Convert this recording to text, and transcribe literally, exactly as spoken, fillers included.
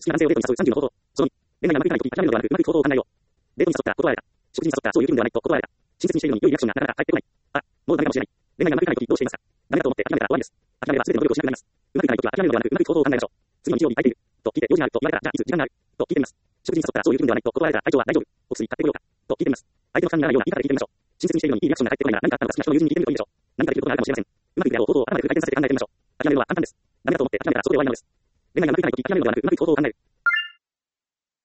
きな男性をデートに誘うさんじゅうの方法。そのに、恋愛がうまくいかないとき、諦めるのではなく、うまくいく方法を考えよう。デートに誘った、断られた。食事に誘った、そういう気分ではないと断られた。親切にしているのに良いリアクションがなかなか返ってこない。あ、もうダメかもしれない。恋愛がうまくいかないときどうしていますか？ダメだと思って諦めたら終わりです。諦めれば全ての努力をしなくなります。うまくいかないときは諦めるのではなく、うまくいく方法を考えましょう。次の日曜日空いている。と聞いて用事があると言われたら、じゃあいつ時間がある。と聞いてみます。食事に誘ったらそういう気分ではないと断られたら、体調は大丈夫。お薬買ってこようか。と聞いてみます。相手の負担にならないような言い方で聞いてみましょう。親切にしているのにいいリアクションが返ってこないなら何かあったのか好きな人の友人に聞いてみるといいでしょう。何かできることがあるかもしれません。うまくいくであろう方法を頭でフル回転させて考えてみましょう。